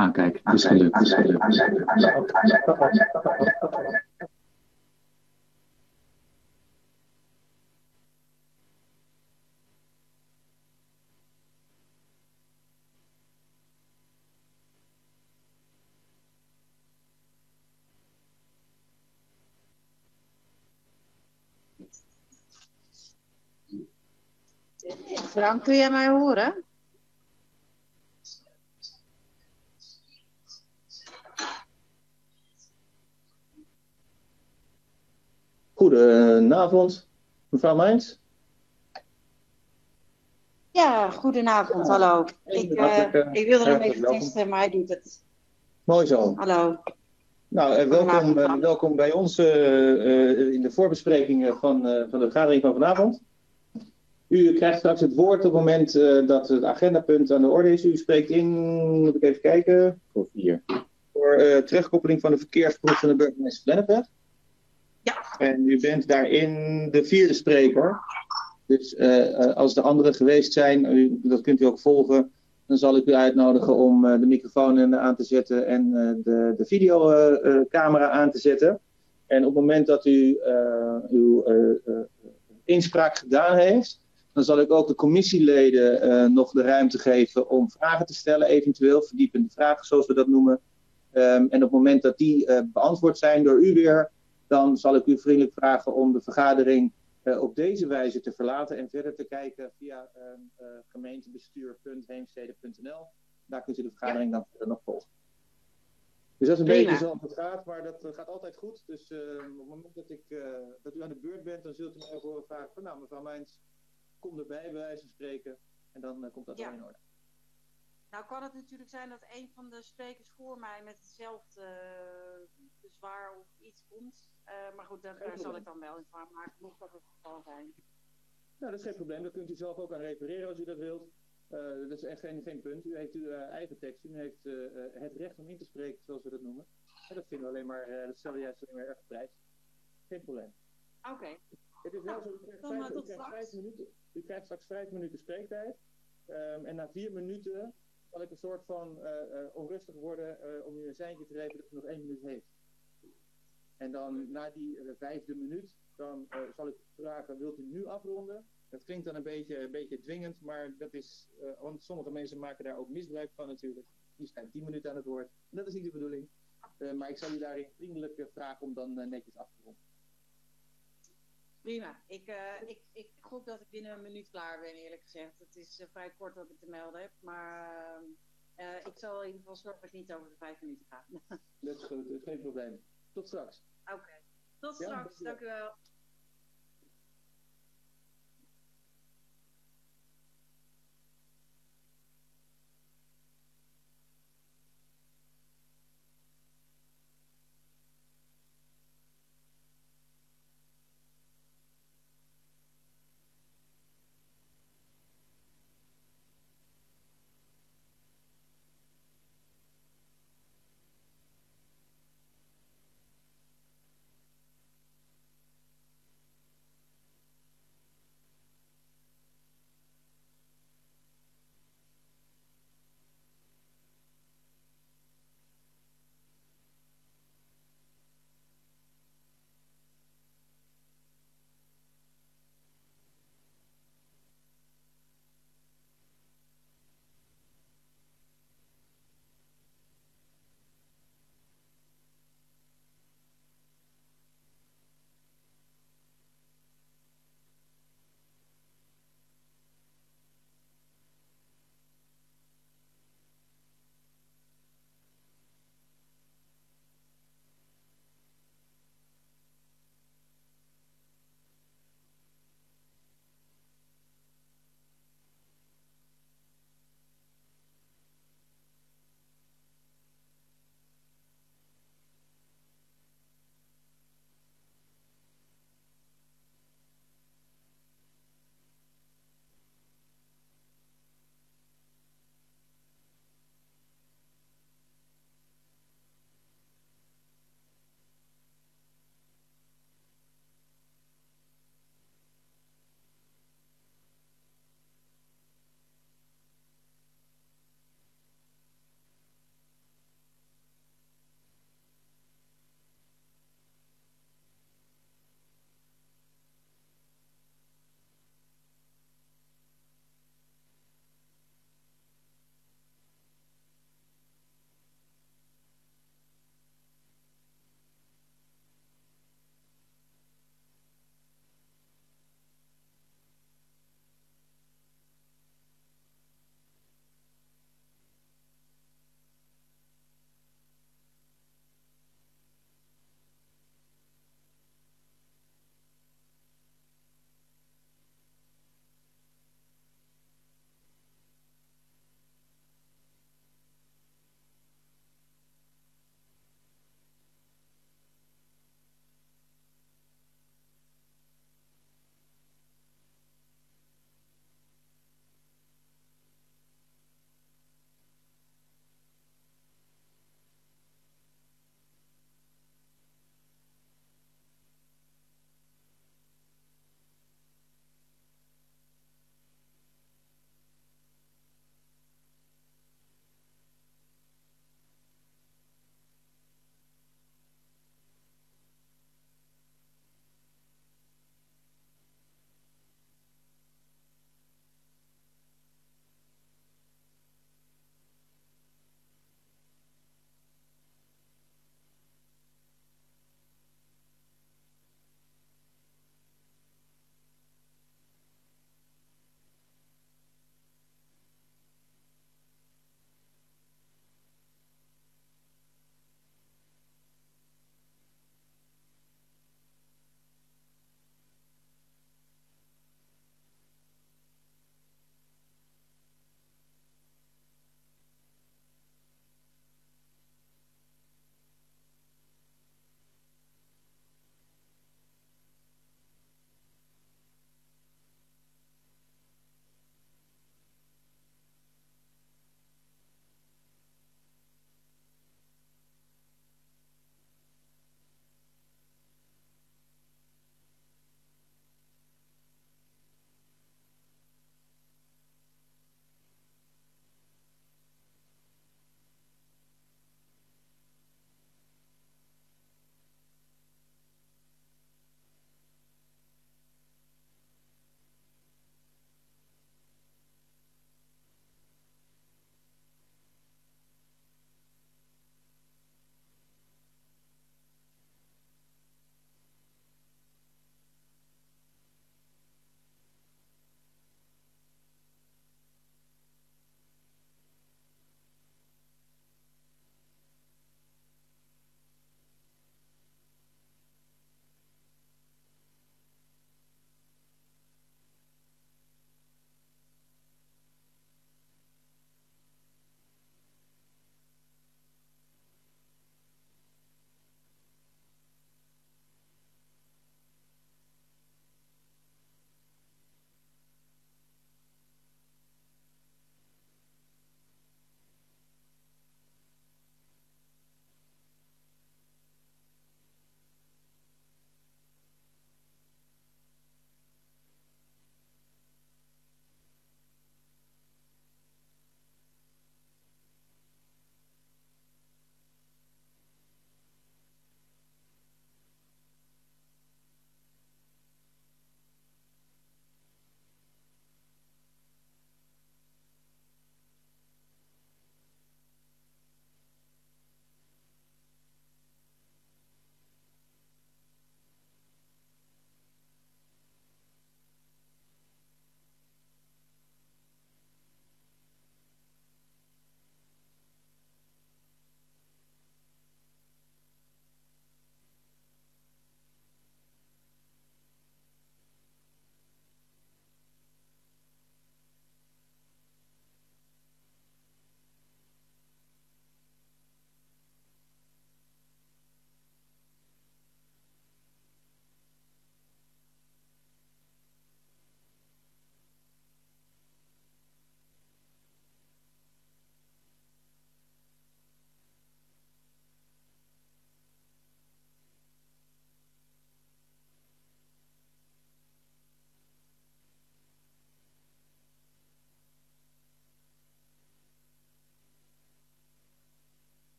Kijk, het is gelukt. Het is gelukt. Frank, kun jij mij horen? Goedenavond, mevrouw Meijns. Ja, goedenavond, hallo. Ik wilde hem even testen, maar hij doet het. Mooi zo. Hallo. Nou, welkom bij ons in de voorbesprekingen van de vergadering van vanavond. U krijgt straks het woord op het moment dat het agendapunt aan de orde is. U spreekt in, moet ik even kijken, voor 4. Voor terugkoppeling van de verkeersproef van de burgemeester Lennepweg. Ja. En u bent daarin de 4e spreker. Dus als de anderen geweest zijn, dat kunt u ook volgen, dan zal ik u uitnodigen om de microfoon aan te zetten en de videocamera aan te zetten. En op het moment dat u uw inspraak gedaan heeft, dan zal ik ook de commissieleden nog de ruimte geven om vragen te stellen, eventueel verdiepende vragen zoals we dat noemen. En op het moment dat die beantwoord zijn door u weer, dan zal ik u vriendelijk vragen om de vergadering op deze wijze te verlaten en verder te kijken via gemeentebestuur.heemstede.nl. Daar kunt u de vergadering dan verder nog volgen. Dus dat is een beetje zoals het gaat, maar dat gaat altijd goed. Dus op het moment dat u aan de beurt bent, dan zult u mij horen vragen van, nou mevrouw Meijns, kom erbij bij wijze van spreken. En dan komt dat wel in orde. Nou kan het natuurlijk zijn dat een van de sprekers voor mij met hetzelfde bezwaar of iets komt. Maar goed, daar zal ik dan wel in van maken, mocht dat het geval zijn. Nou, dat is geen probleem. Daar kunt u zelf ook aan refereren als u dat wilt. Dat is echt geen punt. U heeft uw eigen tekst. U heeft het recht om in te spreken, zoals we dat noemen. En dat vinden we alleen maar, dat stellen we juist alleen maar erg op prijs. Geen probleem. Oké. Het is wel zo, u krijgt straks 5 minuten spreektijd. En na 4 minuten zal ik een soort van onrustig worden om u een seintje te geven dat u nog 1 minuut heeft. En dan na die 5e minuut, dan zal ik vragen, wilt u nu afronden? Dat klinkt dan een beetje dwingend, maar dat is, want sommige mensen maken daar ook misbruik van natuurlijk. Die zijn 10 minuten aan het woord. En dat is niet de bedoeling. Maar ik zal u daarin vriendelijk vragen om dan netjes af te ronden. Prima. Ik hoop dat ik binnen een minuut klaar ben, eerlijk gezegd. Het is vrij kort wat ik te melden heb, maar ik zal in ieder geval zorgen dat ik niet over de 5 minuten ga. Dat is goed, dat is geen probleem. Tot straks. Oké. Tot straks. Ja, dank u wel.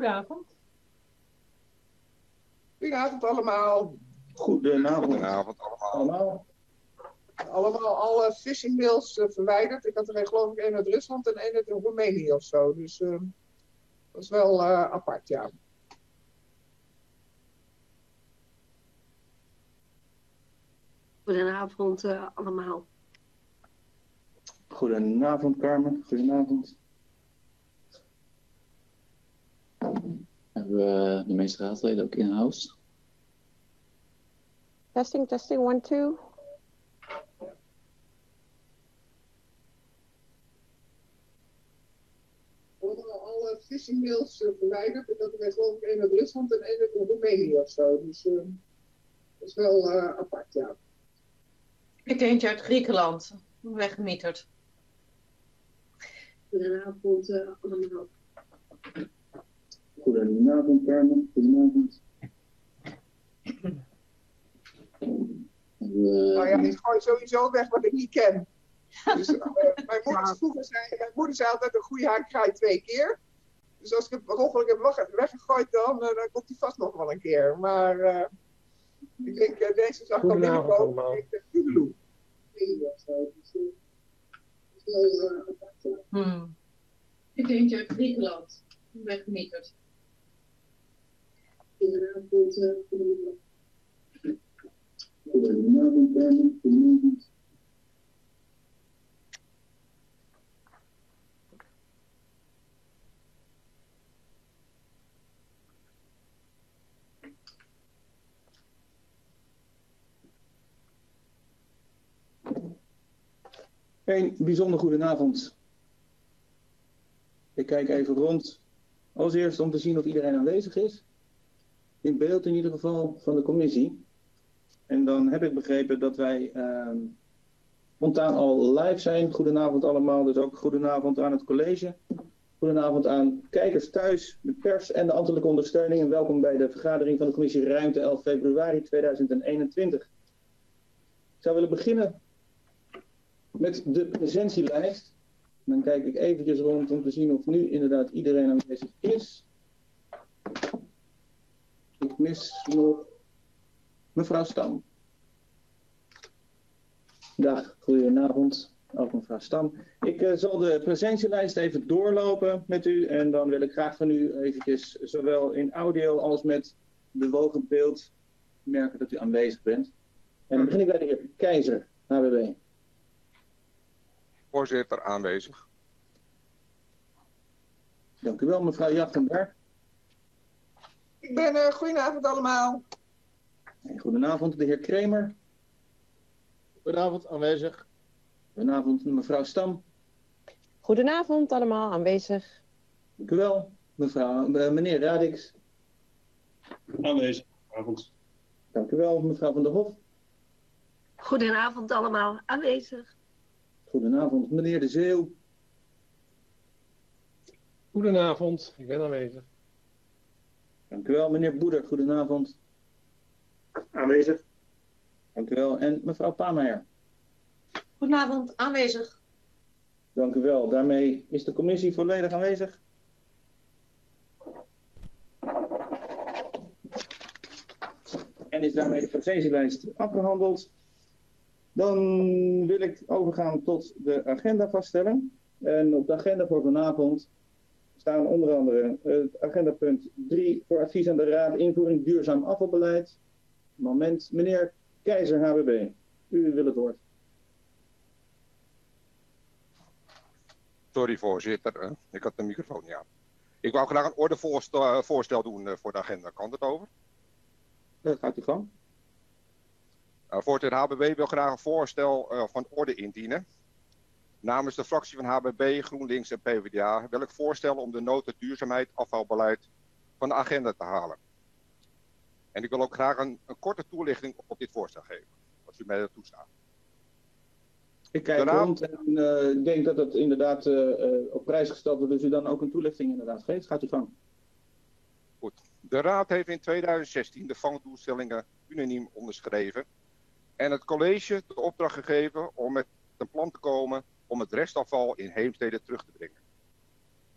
Goedenavond. Goedenavond allemaal. Goedenavond allemaal. Allemaal alle phishing mails verwijderd. Ik had er geloof ik één uit Rusland en één uit Roemenië of zo. Dus dat is wel apart, ja. Goedenavond allemaal. Goedenavond Carmen, goedenavond. Hebben we de meeste raadsleden ook in-house? Testing, 1, 2. Alle phishing mails verwijderd. Ik had er geloof ik één uit Rusland en één uit Roemenië of zo. Dus dat is wel apart, ja. Ik eentje uit Griekenland. Weggemieterd. Goedenavond allemaal. Goedenavond Carmen, goedenavond. Nou ja, ik gooi sowieso weg wat ik niet ken. Dus, mijn moeder zei altijd een goede haak ga je 2 keer. Dus als ik het per ongeluk heb weggegooid dan komt hij vast nog wel een keer. Maar ik denk deze zag ik al binnenkomen. Ik denk Toedeloe. Ik eentje uit Griekenland. Weggemieterd. Goedenavond Carmen, goedenavond. Een bijzonder goedenavond. Ik kijk even rond. Als eerste om te zien of iedereen aanwezig is. In beeld in ieder geval van de commissie. En dan heb ik begrepen dat wij spontaan al live zijn. Goedenavond allemaal, dus ook goedenavond aan het college. Goedenavond aan kijkers thuis, de pers en de ambtelijke ondersteuning. En welkom bij de vergadering van de commissie Ruimte 11 februari 2021. Ik zou willen beginnen met de presentielijst. Dan kijk ik eventjes rond om te zien of nu inderdaad iedereen aanwezig is. Ik mis nog mevrouw Stam. Dag, goedenavond. Ook mevrouw Stam. Ik zal de presentielijst even doorlopen met u. En dan wil ik graag van u eventjes, zowel in audio als met bewogen beeld, merken dat u aanwezig bent. En dan begin ik bij de heer Keizer, HWB. Voorzitter, aanwezig. Dank u wel, mevrouw Jachtenberg. Ik ben, goedenavond allemaal. En goedenavond, de heer Kremer. Goedenavond, aanwezig. Goedenavond, mevrouw Stam. Goedenavond allemaal, aanwezig. Dank u wel, meneer Radix. Aanwezig. Avond. Dank u wel, mevrouw Van der Hof. Goedenavond allemaal. Aanwezig. Goedenavond, meneer De Zeeuw. Goedenavond, ik ben aanwezig. Dank u wel, meneer Boeder. Goedenavond. Aanwezig. Dank u wel. En mevrouw Pameijer. Goedenavond, aanwezig. Dank u wel. Daarmee is de commissie volledig aanwezig. En is daarmee de presentielijst afgehandeld. Dan wil ik overgaan tot de agendavaststelling. En op de agenda voor vanavond staan onder andere het agendapunt 3 voor advies aan de Raad invoering duurzaam afvalbeleid. Moment, meneer Keizer, HWB. U wil het woord. Sorry voorzitter, ik had de microfoon niet aan. Ik wou graag een ordevoorstel doen voor de agenda. Kan dat over? Dat gaat u gang. Voorzitter, HBB wil graag een voorstel van orde indienen. Namens de fractie van HBB, GroenLinks en PvdA wil ik voorstellen om de nota duurzaamheid afvalbeleid van de agenda te halen. En ik wil ook graag een korte toelichting op dit voorstel geven, als u mij dat toestaat. Ik kijk rond en ik denk dat het inderdaad op prijs gesteld wordt, dus u dan ook een toelichting inderdaad geeft. Gaat u gang. Goed. De Raad heeft in 2016 de vangdoelstellingen unaniem onderschreven en het college de opdracht gegeven om met een plan te komen om het restafval in Heemstede terug te brengen.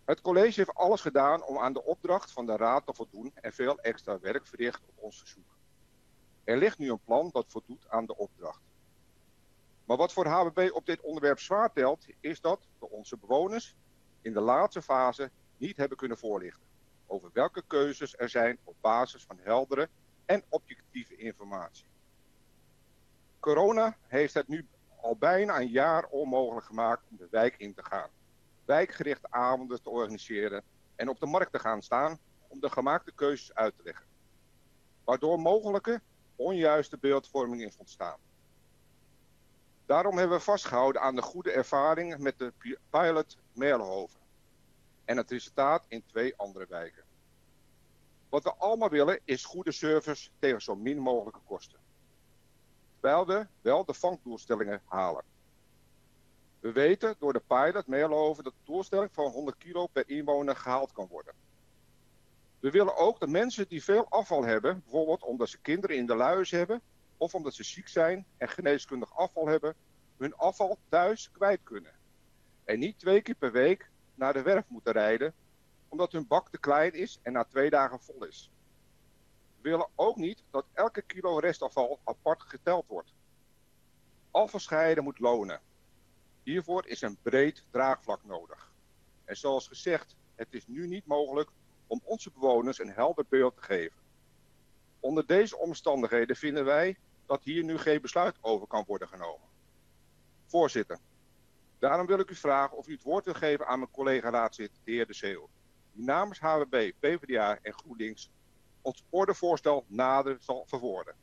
Het college heeft alles gedaan om aan de opdracht van de Raad te voldoen en veel extra werk verricht op ons verzoek. Er ligt nu een plan dat voldoet aan de opdracht. Maar wat voor HBB op dit onderwerp zwaar telt, is dat we onze bewoners in de laatste fase niet hebben kunnen voorlichten over welke keuzes er zijn op basis van heldere en objectieve informatie. Corona heeft het nu al bijna een jaar onmogelijk gemaakt om de wijk in te gaan, wijkgerichte avonden te organiseren en op de markt te gaan staan om de gemaakte keuzes uit te leggen, waardoor mogelijke onjuiste beeldvorming is ontstaan. Daarom hebben we vastgehouden aan de goede ervaringen met de pilot Merelhoven en het resultaat in 2 andere wijken. Wat we allemaal willen is goede service tegen zo min mogelijke kosten, terwijl we wel de vangdoelstellingen halen. We weten door de pilot Merelhoven dat de doelstelling van 100 kilo per inwoner gehaald kan worden. We willen ook dat mensen die veel afval hebben, bijvoorbeeld omdat ze kinderen in de luiers hebben of omdat ze ziek zijn en geneeskundig afval hebben, hun afval thuis kwijt kunnen. En niet 2 keer per week naar de werf moeten rijden omdat hun bak te klein is en na 2 dagen vol is. We willen ook niet dat elke kilo restafval apart geteld wordt. Afval scheiden moet lonen. Hiervoor is een breed draagvlak nodig. En zoals gezegd, het is nu niet mogelijk om onze bewoners een helder beeld te geven. Onder deze omstandigheden vinden wij dat hier nu geen besluit over kan worden genomen. Voorzitter, daarom wil ik u vragen of u het woord wil geven aan mijn collega-raadslid, de heer De Zeeuw, die namens HWB, PvdA en GroenLinks ons ordevoorstel nader zal verwoorden.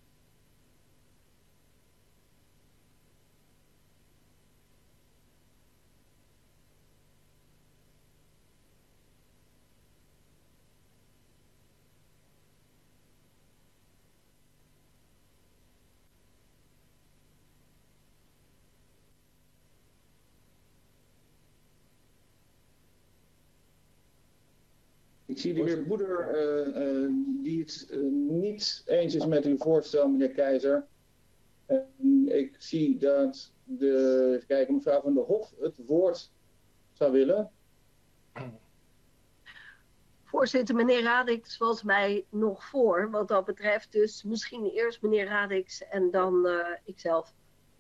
Ik zie de heer Boeder die het niet eens is met uw voorstel, meneer Keizer. Ik zie dat even kijken, mevrouw Van der Hof het woord zou willen. Voorzitter, meneer Radix was mij nog voor wat dat betreft. Dus misschien eerst meneer Radix en dan ikzelf.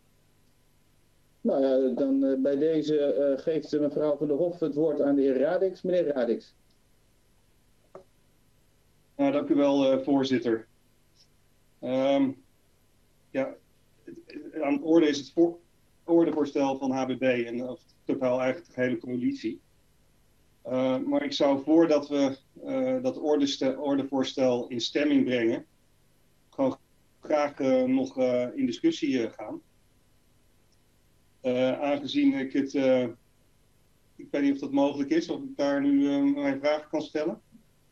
Nou ja, dan bij deze geeft mevrouw Van der Hof het woord aan de heer Radix. Meneer Radix. Nou, dank u wel, voorzitter. Ja, aan de orde is het ordevoorstel van HBB en of totaal eigenlijk de hele coalitie. Maar ik zou voordat we dat ordevoorstel in stemming brengen, gewoon graag nog in discussie gaan. Aangezien ik het, ik weet niet of dat mogelijk is, of ik daar nu mijn vragen kan stellen.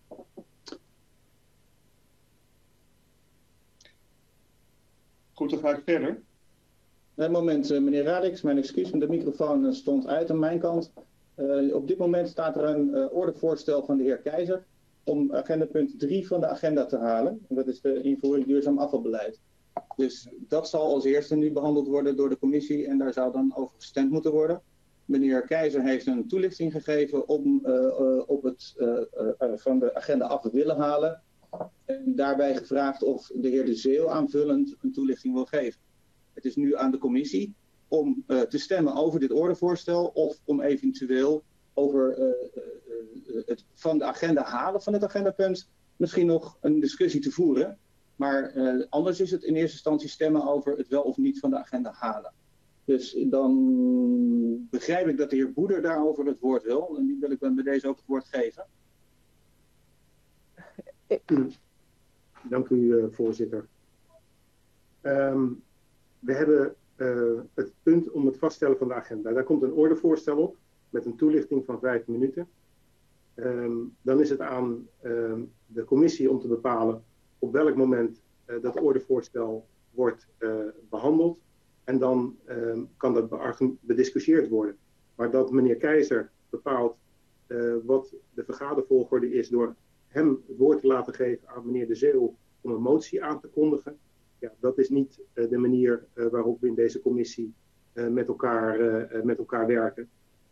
Goed, dan ga ik verder. Een moment, meneer Radix, mijn excuus, de microfoon stond uit aan mijn kant. Op dit moment staat er een ordevoorstel van de heer Keizer om agendapunt 3 van de agenda te halen. En dat is de invoering duurzaam afvalbeleid. Dus dat zal als eerste nu behandeld worden door de commissie en daar zou dan over gestemd moeten worden. Meneer Keizer heeft een toelichting gegeven om op het van de agenda af te willen halen. En daarbij gevraagd of de heer De Zeeuw aanvullend een toelichting wil geven. Het is nu aan de commissie om te stemmen over dit ordevoorstel of om eventueel over het van de agenda halen van het agendapunt misschien nog een discussie te voeren. Maar anders is het in eerste instantie stemmen over het wel of niet van de agenda halen. Dus dan begrijp ik dat de heer Boeder daarover het woord wil. En die wil ik dan bij deze ook het woord geven. Dank u, voorzitter. We hebben het punt om het vaststellen van de agenda. Daar komt een ordevoorstel op met een toelichting van 5 minuten. Dan is het aan de commissie om te bepalen op welk moment dat ordevoorstel wordt behandeld. En dan kan dat bediscussieerd worden. Maar dat meneer Keizer bepaalt wat de vergadervolgorde is door hem het woord te laten geven aan meneer De Zeeuw om een motie aan te kondigen. Ja, dat is niet de manier waarop we in deze commissie met elkaar werken.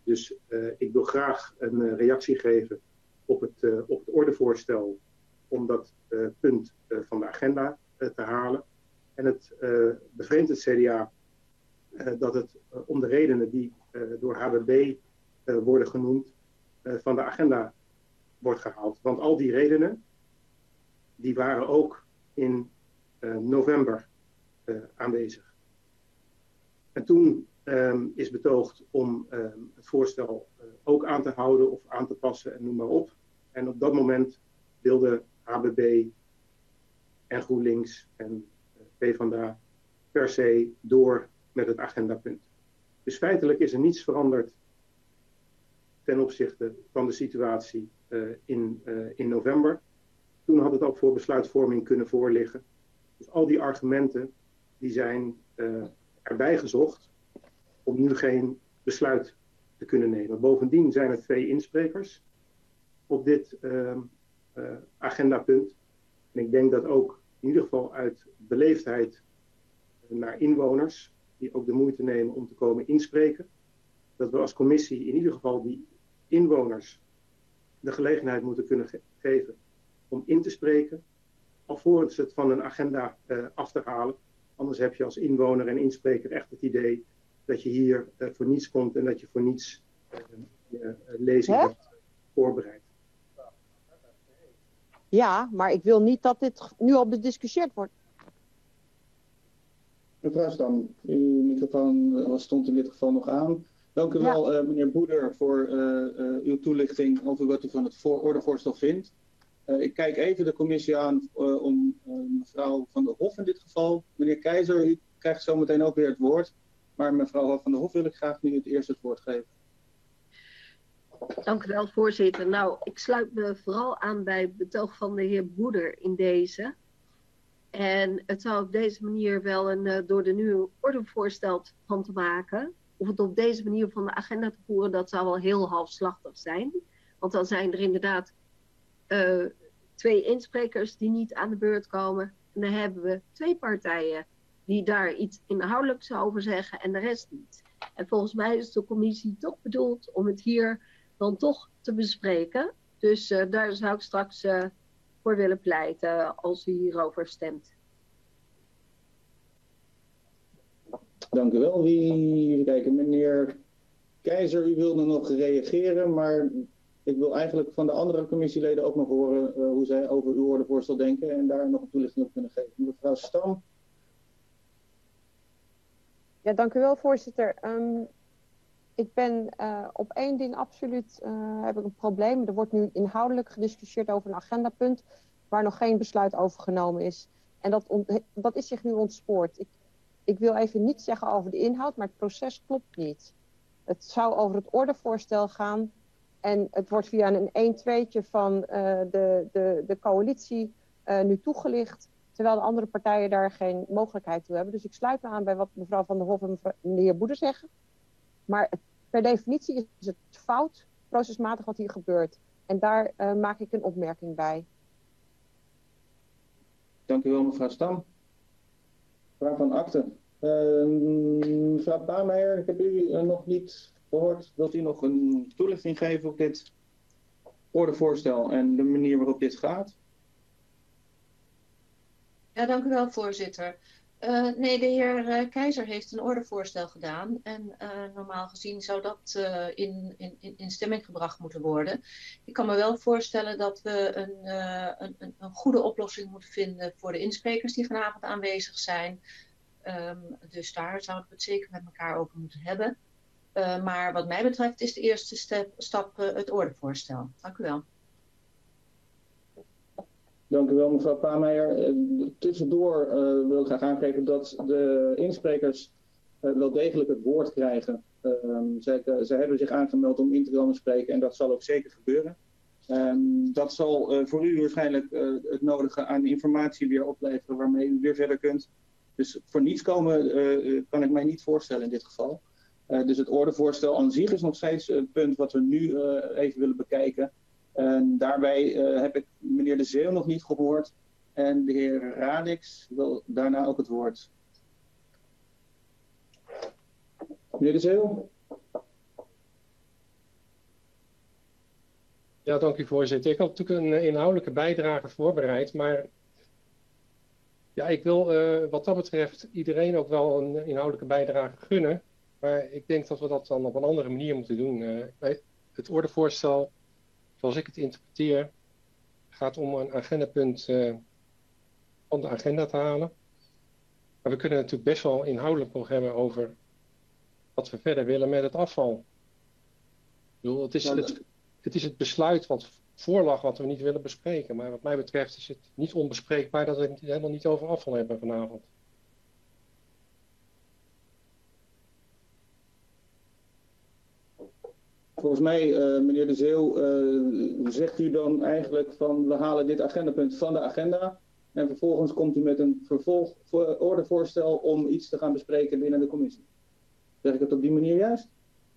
Dus ik wil graag een reactie geven op het ordevoorstel om dat punt van de agenda te halen. En het bevreemdt het CDA dat het om de redenen die door HBB worden genoemd van de agenda wordt gehaald. Want al die redenen die waren ook in november aanwezig. En toen is betoogd om het voorstel ook aan te houden of aan te passen en noem maar op. En op dat moment wilden HBB en GroenLinks en PvdA per se door met het agendapunt. Dus feitelijk is er niets veranderd ten opzichte van de situatie in november. Toen had het ook voor besluitvorming kunnen voorliggen. Dus al die argumenten die zijn erbij gezocht om nu geen besluit te kunnen nemen. Bovendien zijn er 2 insprekers op dit agendapunt. En ik denk dat ook in ieder geval uit beleefdheid naar inwoners, die ook de moeite nemen om te komen inspreken, dat we als commissie in ieder geval die inwoners de gelegenheid moeten kunnen geven om in te spreken, alvorens het van een agenda af te halen. Anders heb je als inwoner en inspreker echt het idee dat je hier voor niets komt en dat je voor niets je lezing hebt voorbereid. Ja, maar ik wil niet dat dit nu al bediscussieerd wordt. Mevrouw Stam, uw microfoon stond in dit geval nog aan. Dank u wel, meneer Boeder, voor uw toelichting over wat u van het ordevoorstel vindt. Ik kijk even de commissie aan om mevrouw Van der Hof in dit geval. Meneer Keizer, u krijgt zo meteen ook weer het woord. Maar mevrouw Van der Hof wil ik graag nu het eerst het woord geven. Dank u wel, voorzitter. Nou, ik sluit me vooral aan bij het betoog van de heer Boeder in deze. En het zou op deze manier wel een door de nieuwe ordevoorstel van te maken, of het op deze manier van de agenda te voeren, dat zou wel heel halfslachtig zijn. Want dan zijn er inderdaad 2 insprekers die niet aan de beurt komen. En dan hebben we 2 partijen die daar iets inhoudelijks over zeggen en de rest niet. En volgens mij is de commissie toch bedoeld om het hier dan toch te bespreken. Dus daar zou ik straks voor willen pleiten als u hierover stemt. Dank u wel. Even kijken, meneer Keizer, u wilde nog reageren, maar ik wil eigenlijk van de andere commissieleden ook nog horen hoe zij over uw ordevoorstel denken en daar nog een toelichting op kunnen geven. Mevrouw Stam. Ja, dank u wel, voorzitter. Ik ben op 1 ding absoluut heb ik een probleem. Er wordt nu inhoudelijk gediscussieerd over een agendapunt waar nog geen besluit over genomen is. En dat is zich nu ontspoord. Ik wil even niets zeggen over de inhoud, maar het proces klopt niet. Het zou over het ordevoorstel gaan en het wordt via een 1-2'tje van de coalitie nu toegelicht, terwijl de andere partijen daar geen mogelijkheid toe hebben. Dus ik sluit me aan bij wat mevrouw Van der Hof en meneer Boeder zeggen. Maar per definitie is het fout, procesmatig wat hier gebeurt. En daar maak ik een opmerking bij. Dank u wel, mevrouw Stam. Mevrouw Van Akten. Mevrouw Paameijer, ik heb u nog niet gehoord. Wilt u nog een toelichting geven op dit ordevoorstel en de manier waarop dit gaat? Ja, dank u wel, voorzitter. Nee, de heer Keizer heeft een ordevoorstel gedaan. En normaal gezien zou dat in stemming gebracht moeten worden. Ik kan me wel voorstellen dat we een goede oplossing moeten vinden voor de insprekers die vanavond aanwezig zijn. Dus daar zouden we het zeker met elkaar over moeten hebben. Maar wat mij betreft is de eerste stap het ordevoorstel. Dank u wel. Dank u wel, mevrouw Paameijer. Tussendoor wil ik graag aangeven dat de insprekers wel degelijk het woord krijgen. Zij hebben zich aangemeld om in te komen spreken en dat zal ook zeker gebeuren. Dat zal voor u waarschijnlijk het nodige aan informatie weer opleveren waarmee u weer verder kunt. Dus voor niets komen kan ik mij niet voorstellen in dit geval. Dus het ordevoorstel aan zich is nog steeds het punt wat we nu even willen bekijken. Daarbij heb ik meneer De Zeeuw nog niet gehoord. En de heer Radix wil daarna ook het woord. Meneer De Zeeuw? Ja, dank u voorzitter. Ik had natuurlijk een inhoudelijke bijdrage voorbereid, maar ja, ik wil wat dat betreft iedereen ook wel een inhoudelijke bijdrage gunnen. Maar ik denk dat we dat dan op een andere manier moeten doen. Het ordevoorstel, zoals ik het interpreteer, gaat om een agendapunt van de agenda te halen. Maar we kunnen natuurlijk best wel inhoudelijk nog hebben over wat we verder willen met het afval. Ik bedoel, het is het besluit wat voorlag wat we niet willen bespreken. Maar wat mij betreft is het niet onbespreekbaar dat we het helemaal niet over afval hebben vanavond. Volgens mij, meneer De Zeeuw, zegt u dan eigenlijk van we halen dit agendapunt van de agenda en vervolgens komt u met een ordenvoorstel om iets te gaan bespreken binnen de commissie. Zeg ik het op die manier juist?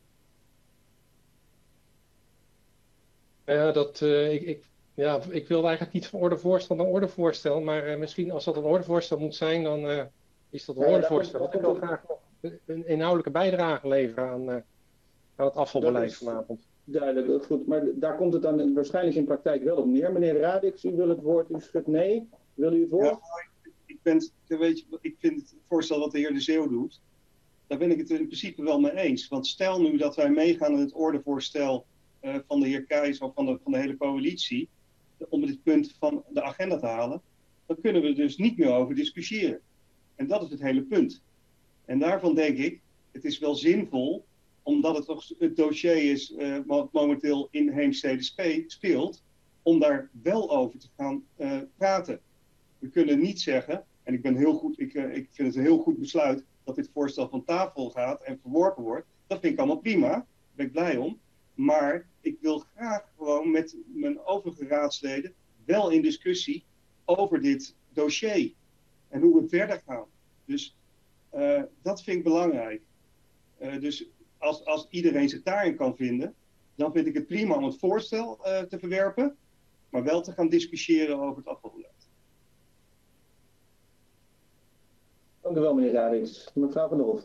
Ja, ik wil eigenlijk niet van ordevoorstel naar ordevoorstel, maar misschien als dat een ordevoorstel moet zijn, dan is dat een ordevoorstel. Ik wil graag nog een inhoudelijke bijdrage leveren aan het afvalbeleid vanavond. Duidelijk, goed. Maar daar komt het dan waarschijnlijk in praktijk wel op neer. Meneer Radix, u wil het woord, u schudt nee. Wil u het woord? Ja, ik vind het voorstel wat de heer De Zeeuw doet, daar ben ik het in principe wel mee eens. Want stel nu dat wij meegaan in het ordevoorstel van de heer Keizer of van de hele coalitie, om dit punt van de agenda te halen, dan kunnen we er dus niet meer over discussiëren. En dat is het hele punt. En daarvan denk ik, het is wel zinvol, omdat het toch het dossier is wat momenteel in Heemstede speelt, om daar wel over te gaan praten. We kunnen niet zeggen, en ik vind het een heel goed besluit dat dit voorstel van tafel gaat en verworpen wordt. Dat vind ik allemaal prima, daar ben ik blij om. Maar ik wil graag gewoon met mijn overige raadsleden wel in discussie over dit dossier. En hoe we verder gaan. Dus dat vind ik belangrijk. Dus als iedereen zich daarin kan vinden, dan vind ik het prima om het voorstel te verwerpen. Maar wel te gaan discussiëren over het afvalbeleid. Dank u wel, meneer Radix. Mevrouw Van der Hof.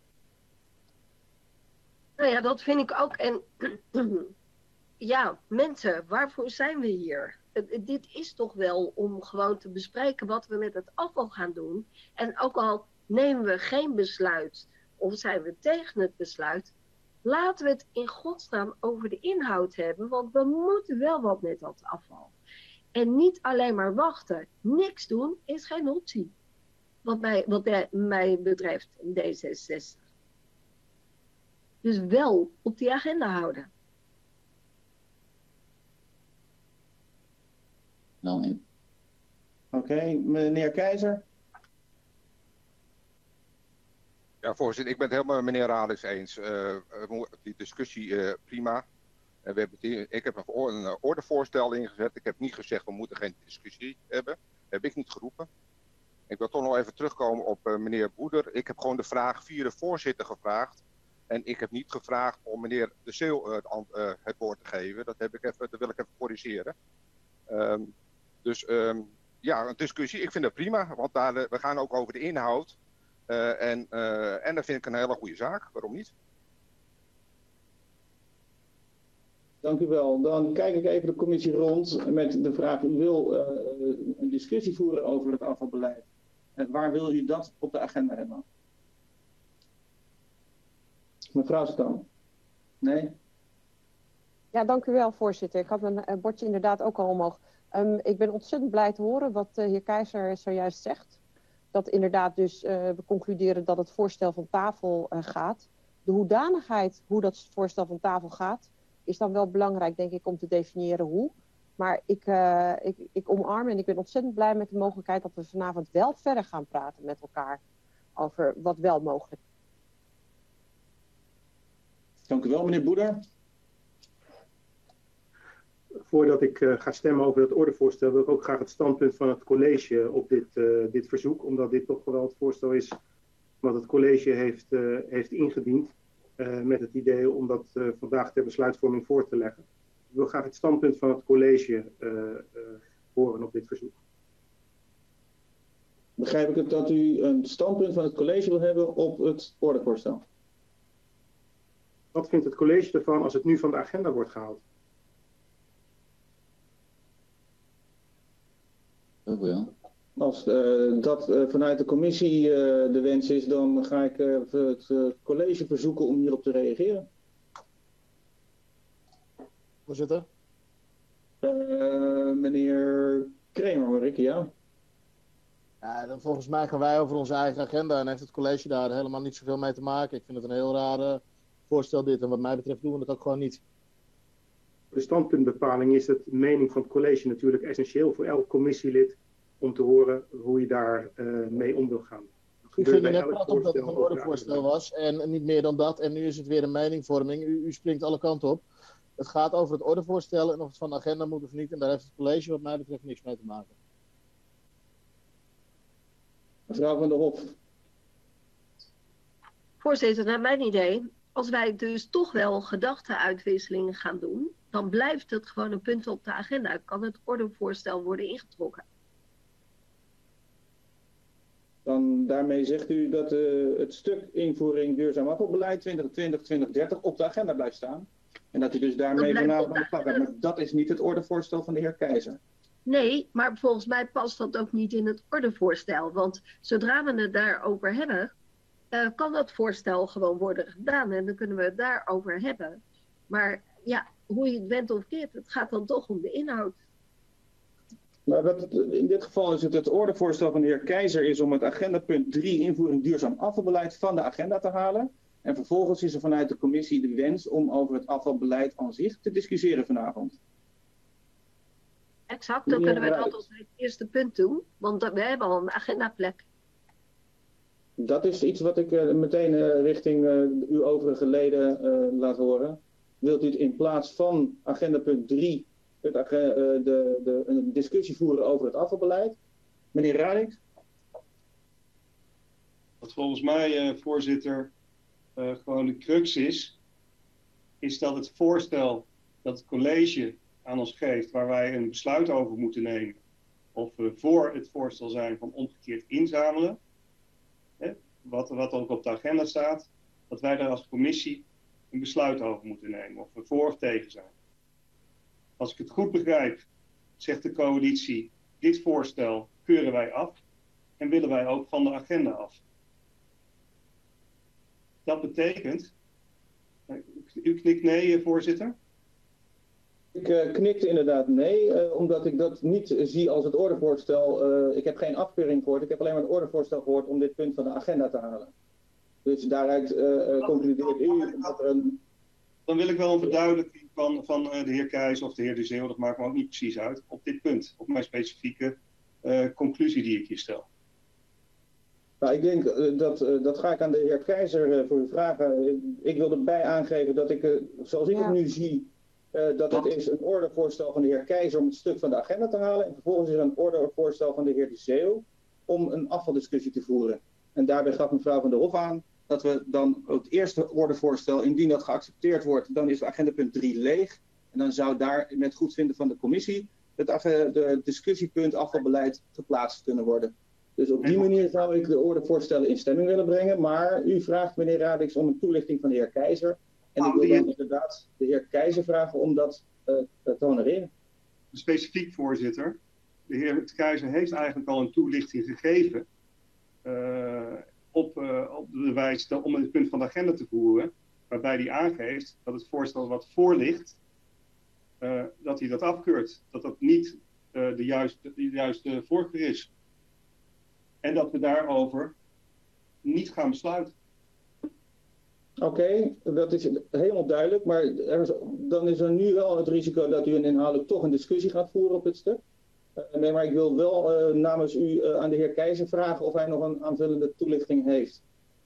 Nou ja, dat vind ik ook. En ja, mensen, waarvoor zijn we hier? Dit is toch wel om gewoon te bespreken wat we met het afval gaan doen. En ook al nemen we geen besluit of zijn we tegen het besluit, laten we het in godsnaam over de inhoud hebben, want we moeten wel wat met dat afval. En niet alleen maar wachten. Niks doen is geen optie. Wat mij betreft D66. Dus wel op die agenda houden. Oké, meneer Keizer. Ja, voorzitter, ik ben het helemaal met meneer Radix eens. Die discussie prima. Ik heb een ordevoorstel ingezet. Ik heb niet gezegd we moeten geen discussie hebben. Heb ik niet geroepen. Ik wil toch nog even terugkomen op meneer Boeder. Ik heb gewoon de vraag via de voorzitter gevraagd. En ik heb niet gevraagd om meneer De Zeeuw het woord te geven. Dat wil ik even corrigeren. Ja, een discussie. Ik vind dat prima. Want we gaan ook over de inhoud. En dat vind ik een hele goede zaak. Waarom niet? Dank u wel. Dan kijk ik even de commissie rond met de vraag: u wil een discussie voeren over het afvalbeleid. En waar wil u dat op de agenda hebben? Mevrouw Stam. Nee? Ja, dank u wel, voorzitter. Ik had mijn bordje inderdaad ook al omhoog. Ik ben ontzettend blij te horen wat de heer Keizer zojuist zegt. Dat inderdaad dus we concluderen dat het voorstel van tafel gaat. De hoedanigheid hoe dat voorstel van tafel gaat, is dan wel belangrijk, denk ik, om te definiëren hoe. Maar ik omarm en ik ben ontzettend blij met de mogelijkheid dat we vanavond wel verder gaan praten met elkaar over wat wel mogelijk is. Dank u wel, meneer Boeder. Voordat ik ga stemmen over het ordevoorstel, wil ik ook graag het standpunt van het college op dit verzoek. Omdat dit toch wel het voorstel is wat het college heeft ingediend. Met het idee om dat vandaag ter besluitvorming voor te leggen. Ik wil graag het standpunt van het college horen op dit verzoek. Begrijp ik het dat u een standpunt van het college wil hebben op het ordevoorstel? Wat vindt het college ervan als het nu van de agenda wordt gehaald? Ook wel. Als dat vanuit de commissie de wens is, dan ga ik het college verzoeken om hierop te reageren. Voorzitter? Meneer Kramer hoor ik, ja. Ja, dan volgens mij gaan wij over onze eigen agenda en heeft het college daar helemaal niet zoveel mee te maken. Ik vind het een heel raar voorstel dit en wat mij betreft doen we het ook gewoon niet. De standpuntbepaling is het mening van het college natuurlijk essentieel voor elk commissielid om te horen hoe je daar mee om wil gaan. U ging er net prat op dat het een ordevoorstel was en niet meer dan dat. En nu is het weer een meningvorming. U springt alle kanten op. Het gaat over het ordevoorstel en of het van de agenda moet of niet. En daar heeft het college wat mij betreft niks mee te maken. Mevrouw van der Hof. Voorzitter, naar mijn idee, als wij dus toch wel gedachtenuitwisselingen gaan doen, dan blijft het gewoon een punt op de agenda. Kan het ordevoorstel worden ingetrokken? Dan daarmee zegt u dat het stuk invoering duurzaam afvalbeleid 2020-2030 op de agenda blijft staan. En dat u dus daarmee vanavond aan de slag gaat. Maar dat is niet het ordevoorstel van de heer Keizer. Nee, maar volgens mij past dat ook niet in het ordevoorstel. Want zodra we het daarover hebben, kan dat voorstel gewoon worden gedaan. En dan kunnen we het daarover hebben. Maar ja, hoe je het went of keert, het gaat dan toch om de inhoud. Nou, in dit geval is het ordevoorstel van de heer Keizer is om het agendapunt 3 invoering duurzaam afvalbeleid van de agenda te halen. En vervolgens is er vanuit de commissie de wens om over het afvalbeleid aan zich te discussiëren vanavond. Exact, dan kunnen we dat als het eerste punt doen, want we hebben al een agendaplek. Dat is iets wat ik meteen richting uw overige leden laat horen. Wilt u het in plaats van agendapunt 3 een discussie voeren over het afvalbeleid? Meneer Radink? Wat volgens mij, voorzitter, gewoon de crux is dat het voorstel dat het college aan ons geeft, waar wij een besluit over moeten nemen, of we voor het voorstel zijn van omgekeerd inzamelen, wat ook op de agenda staat, dat wij daar als commissie een besluit over moeten nemen, of we voor of tegen zijn. Als ik het goed begrijp, zegt de coalitie, dit voorstel keuren wij af en willen wij ook van de agenda af. Dat betekent, u knikt nee, voorzitter? Ik knikte inderdaad nee, omdat ik dat niet zie als het ordevoorstel. Ik heb geen afkeuring gehoord, ik heb alleen maar een ordevoorstel gehoord om dit punt van de agenda te halen. Dus daaruit concludeert u dat er een... Dan wil ik wel een verduidelijking van de heer Keizer of de heer De Zeeuw, dat maakt me ook niet precies uit, op dit punt, op mijn specifieke conclusie die ik hier stel. Nou, ik denk dat ga ik aan de heer Keizer voor u vragen. Ik wil erbij aangeven dat ik, zoals ik het nu zie, dat het is een ordevoorstel van de heer Keizer om het stuk van de agenda te halen. En vervolgens is er een ordevoorstel van de heer De Zeeuw om een afvaldiscussie te voeren. En daarbij gaf mevrouw van der Hof aan dat we dan het eerste ordevoorstel, indien dat geaccepteerd wordt, dan is agendapunt 3 leeg. En dan zou daar met goedvinden van de commissie het discussiepunt afvalbeleid geplaatst kunnen worden. Dus op die manier zou ik de ordevoorstellen in stemming willen brengen. Maar u vraagt, meneer Radix, om een toelichting van de heer Keizer. En ik wil dan inderdaad de heer Keizer vragen om dat te honoreren. Specifiek, voorzitter. De heer Keizer heeft eigenlijk al een toelichting gegeven op de wijze om het punt van de agenda te voeren. Waarbij hij aangeeft dat het voorstel wat voor ligt, dat hij dat afkeurt. Dat dat niet de juiste voorkeur is. En dat we daarover niet gaan besluiten. Oké, dat is helemaal duidelijk. Maar dan is er nu wel het risico dat u inhoudelijk toch een discussie gaat voeren op dit stuk. Nee, maar ik wil wel namens u aan de heer Keizer vragen of hij nog een aanvullende toelichting heeft.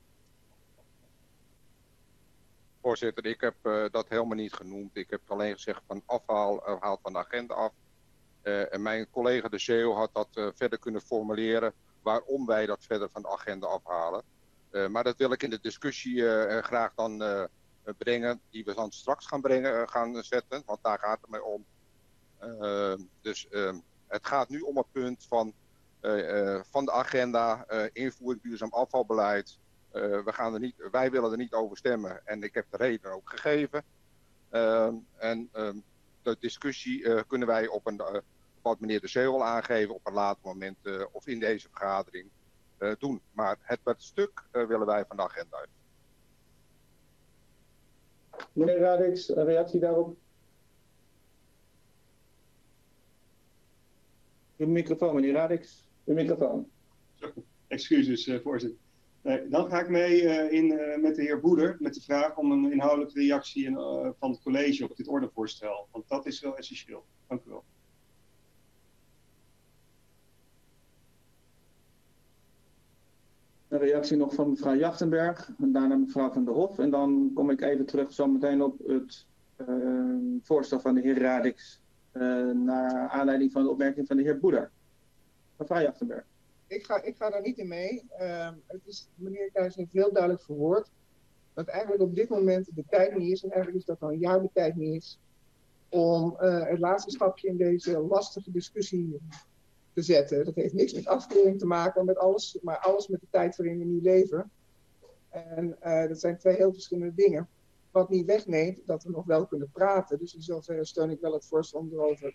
Voorzitter, ik heb dat helemaal niet genoemd. Ik heb alleen gezegd van haalt van de agenda af. En mijn collega De Zeeuw had dat verder kunnen formuleren waarom wij dat verder van de agenda afhalen. Maar dat wil ik in de discussie graag dan brengen, die we dan straks gaan zetten, want daar gaat het mij om. Het gaat nu om het punt van de agenda, invoering duurzaam afvalbeleid. Wij willen er niet over stemmen en ik heb de reden ook gegeven. De discussie kunnen wij wat meneer De Zeeuw al aangeven op een later moment of in deze vergadering doen. Maar het per stuk willen wij van de agenda. Meneer Radix, een reactie daarop? Uw microfoon, meneer Radix. Uw microfoon. Excuses, voorzitter. Dan ga ik mee met de heer Boeder met de vraag om een inhoudelijke reactie van het college op dit ordevoorstel. Want dat is wel essentieel. Dank u wel. Een reactie nog van mevrouw Jachtenberg en daarna mevrouw Van der Hof. En dan kom ik even terug zo meteen op het voorstel van de heer Radix naar aanleiding van de opmerking van de heer Boeder. Mevrouw Jachtenberg. Ik ga daar niet in mee. Meneer Keizer heeft heel duidelijk verwoord dat eigenlijk op dit moment de tijd niet is, en eigenlijk is dat al een jaar de tijd niet is, om het laatste stapje in deze lastige discussie te zetten. Dat heeft niks met afkeuring te maken, met alles, maar alles met de tijd waarin we nu leven. En dat zijn twee heel verschillende dingen. Wat niet wegneemt dat we nog wel kunnen praten. Dus in zoverre steun ik wel het voorstel om erover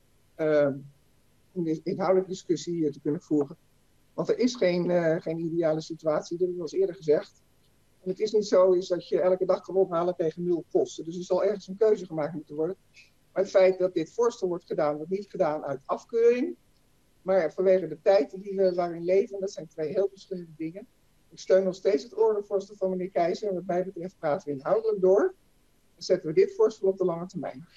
een inhoudelijke discussie te kunnen voeren. Want er is geen ideale situatie, dat heb ik al eens eerder gezegd. En het is niet zo is dat je elke dag kan ophalen tegen 0 kosten. Dus er zal ergens een keuze gemaakt moeten worden. Maar het feit dat dit voorstel wordt gedaan, wordt niet gedaan uit afkeuring. Maar vanwege de tijd die we waarin leven, dat zijn twee heel verschillende dingen. Ik steun nog steeds het ordevoorstel van meneer Keizer. En wat mij betreft praten we inhoudelijk door. Dan zetten we dit voorstel op de lange termijn.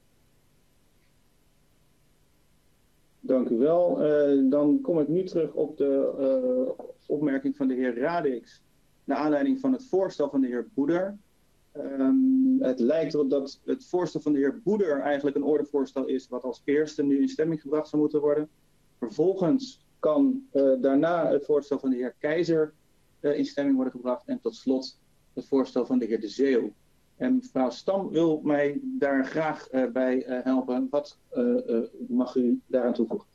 Dank u wel. Dan kom ik nu terug op de opmerking van de heer Radix. Naar aanleiding van het voorstel van de heer Boeder. Het lijkt erop dat het voorstel van de heer Boeder eigenlijk een ordevoorstel is wat als eerste nu in stemming gebracht zou moeten worden. Vervolgens kan daarna het voorstel van de heer Keizer in stemming worden gebracht. En tot slot het voorstel van de heer De Zeeuw. En mevrouw Stam wil mij daar graag bij helpen. Wat mag u daaraan toevoegen?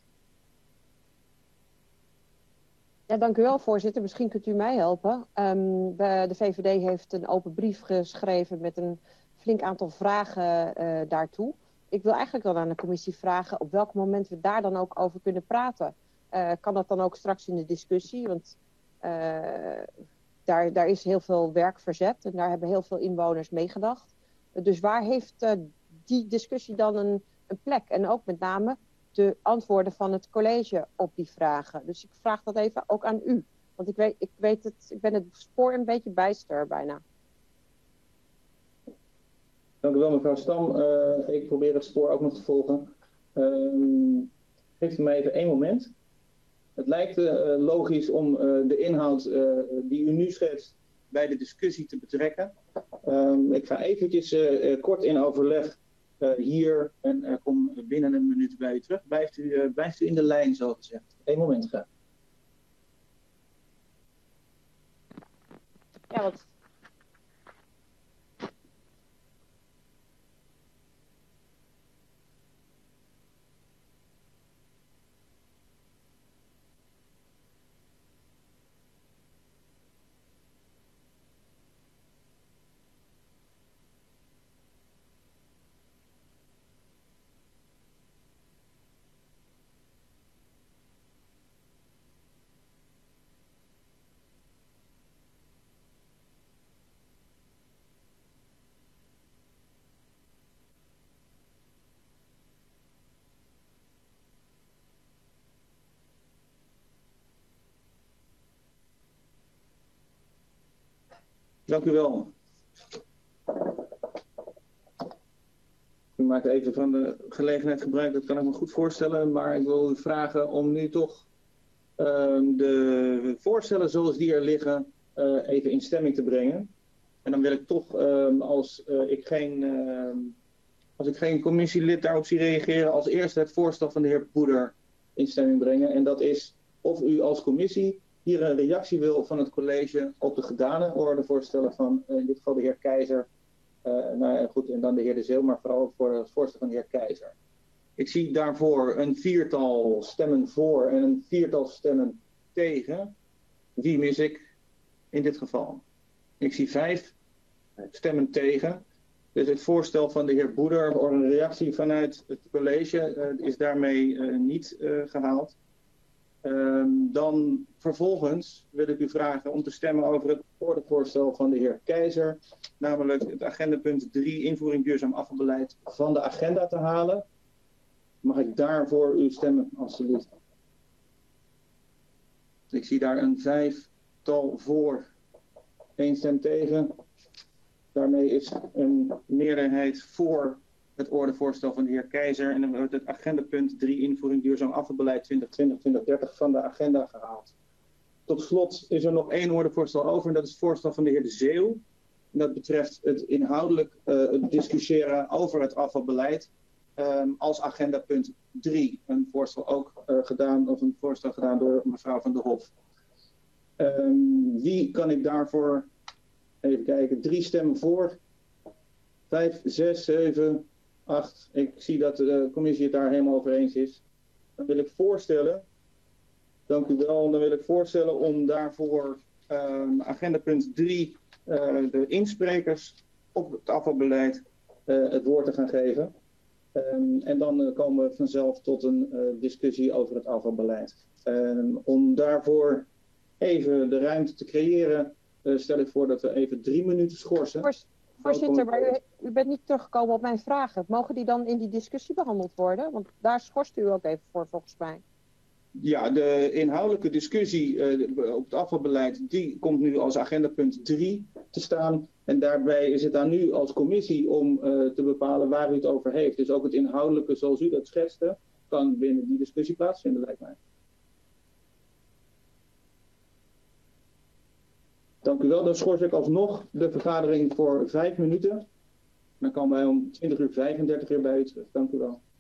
Ja, dank u wel, voorzitter. Misschien kunt u mij helpen. De VVD heeft een open brief geschreven met een flink aantal vragen daartoe. Ik wil eigenlijk dan aan de commissie vragen op welk moment we daar dan ook over kunnen praten. Kan dat dan ook straks in de discussie? Want daar is heel veel werk verzet en daar hebben heel veel inwoners meegedacht. Dus waar heeft die discussie dan een plek? En ook met name de antwoorden van het college op die vragen. Dus ik vraag dat even ook aan u. Want ik ben het spoor een beetje bijster bijna. Dank u wel, mevrouw Stam. Ik probeer het spoor ook nog te volgen. Geeft u mij even 1 moment. Het lijkt logisch om de inhoud die u nu schetst bij de discussie te betrekken. Ik ga eventjes kort in overleg hier en kom binnen een minuut bij u terug. Blijft u in de lijn, zo gezegd. 1 moment graag. Ja, want... Dank u wel. U maakt even van de gelegenheid gebruik, dat kan ik me goed voorstellen. Maar ik wil u vragen om nu toch de voorstellen zoals die er liggen even in stemming te brengen. En dan wil ik toch, als ik geen commissielid daarop zie reageren, als eerste het voorstel van de heer Boeder in stemming brengen. En dat is of u als commissie hier een reactie wil van het college op de gedane ordevoorstellen van in dit geval de heer Keizer. Goed, en dan de heer De Zeeuw, maar vooral voor het voorstel van de heer Keizer. Ik zie daarvoor een 4-tal stemmen voor en een 4-tal stemmen tegen. Wie mis ik in dit geval? Ik zie 5 stemmen tegen. Dus het voorstel van de heer Boeder, of een reactie vanuit het college, is daarmee niet gehaald. Dan vervolgens wil ik u vragen om te stemmen over het ordevoorstel van de heer Keizer. Namelijk het agendapunt 3, invoering duurzaam afvalbeleid, van de agenda te halen. Mag ik daarvoor u stemmen, alstublieft? Ik zie daar een 5-tal voor, 1 stem tegen. Daarmee is een meerderheid voor het ordevoorstel van de heer Keizer. En dan wordt het agendapunt 3, invoering duurzaam afvalbeleid 2020-2030 van de agenda gehaald. Tot slot is er nog 1 ordevoorstel over en dat is het voorstel van de heer De Zeeuw. En dat betreft het inhoudelijk discussiëren over het afvalbeleid als agendapunt 3. Een voorstel ook een voorstel gedaan door mevrouw Van der Hof. Wie kan ik daarvoor, even kijken, 3 stemmen voor, 5, 6, 7, 8. Ik zie dat de commissie het daar helemaal over eens is. Dan wil ik voorstellen, dank u wel, dan wil ik voorstellen om daarvoor agendapunt 3 de insprekers op het afvalbeleid het woord te gaan geven. En dan komen we vanzelf tot een discussie over het afvalbeleid. Om daarvoor even de ruimte te creëren, stel ik voor dat we even 3 minuten schorsen. Voorzitter, maar u bent niet teruggekomen op mijn vragen. Mogen die dan in die discussie behandeld worden? Want daar schorst u ook even voor, volgens mij. Ja, de inhoudelijke discussie op het afvalbeleid, die komt nu als agendapunt 3 te staan. En daarbij is het aan u als commissie om te bepalen waar u het over heeft. Dus ook het inhoudelijke, zoals u dat schetste, kan binnen die discussie plaatsvinden, lijkt mij. Dank u wel. Dan schors ik alsnog de vergadering voor 5 minuten. Dan komen wij om 20:35 weer bij u terug. Dank u wel.